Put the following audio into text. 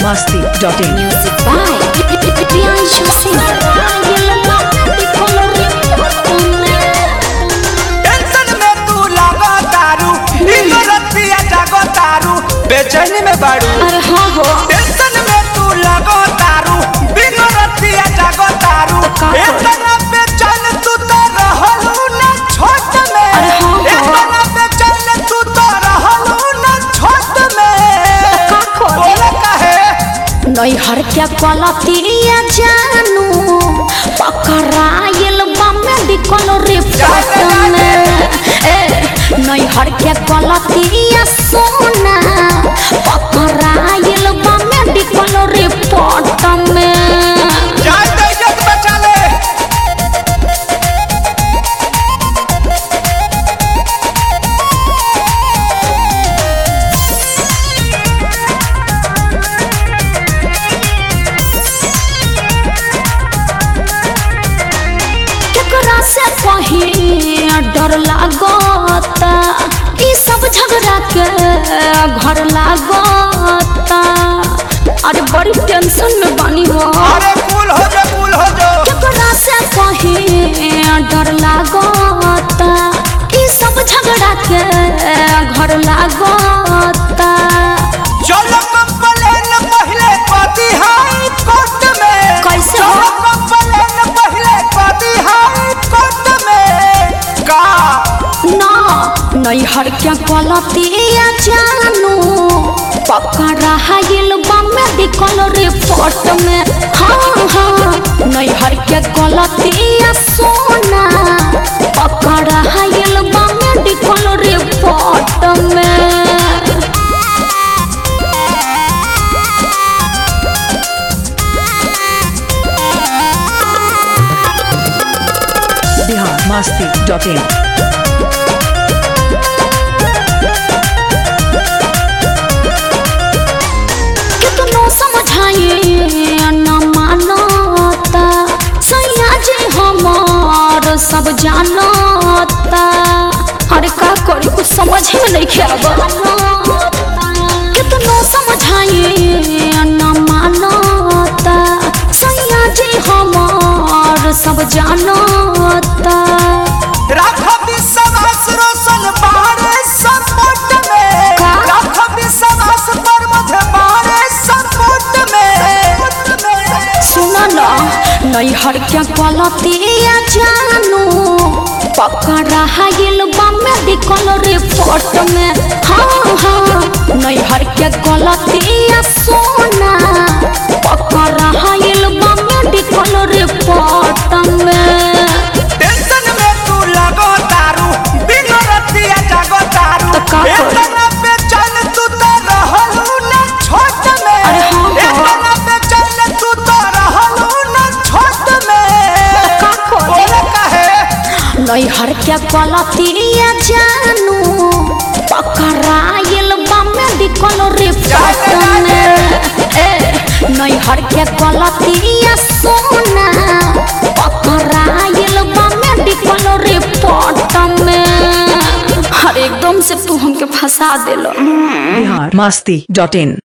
biharmasti.in. Music by Priyanshu Singh. Tension में तू लगा तारू रतिया जागो तारू बेचैनी में बाड़ू अरे हाँ हो टेंशन में तू लगा तारू रतिया जागो तारू इतना बेचैन तू तो रहलू ना छोट में इतना बेचैन तू तो रहलू ना छोट में बोले काहे नैहर के कलतिया जानू पकड़ाइल बम्मे दिखल रिपोर्ट में नैहर के कलतिया सोना पकड़ाइल बम्मे दिखल रिपोर्ट में जान दे इज्जत बचा ले केकरा से कहीं डर लागता ई सब झगड़ा के घर लागता अरे बड़ी टेंशन में बनी हो अरे कूल हो जा केकरा से कहीं डर लागता ई सब झगड़ा के घर लागता चलो कंप्लेन पहले पाती हाई कोर्ट में कैसे? चलो कंप्लेन पहले पाती हाई कोर्ट में का ना नैहर के गलतिया जानू पकड़ा हाइल बम्मे दिखल रिपोर्ट में हाँ हाँ नैहर के गलतिया सोना पकड़ा हाइल बम्मे दिखल रिपोर्ट में biharmasti.in. कितनो समझाइए न मानता सैया जी हमार सब जानता अरे का करी कुछ समझ में नहीं आवता कितनो समझाइए न मानता सैया जी हमार सब जानता राखो विश्वास रोशन बारे सपोर्ट में का? राखो विश्वास पर मुझे बारे सपोर्ट में सुना ना नैहर के गलतिया जानू पकड़ा हाइल बम्मे दिखल रिपोर्ट में हाँ हाँ नैहर के गलतिया सोना पकड़ा हाइल बम्मे दिखल रिपोर्ट में टेंशन में तू लगो तारू बिना रतिया जागो तारू तो का करी? इतना बेचैन तू तो रहलू ना छोट में अरे हाँ हो। इतना बेचैन तू तो रहलू ना छोट में का करी? बोले काहे नैहर के गलतिया जानू पकड़ाइल बम्मे दिखल रिपोर्ट में नैहर के गलतिया सोना पकड़ाइल बम्मे दिखल रिपोर्ट में हर एकदम से तू हमके फंसा देलो biharmasti.in.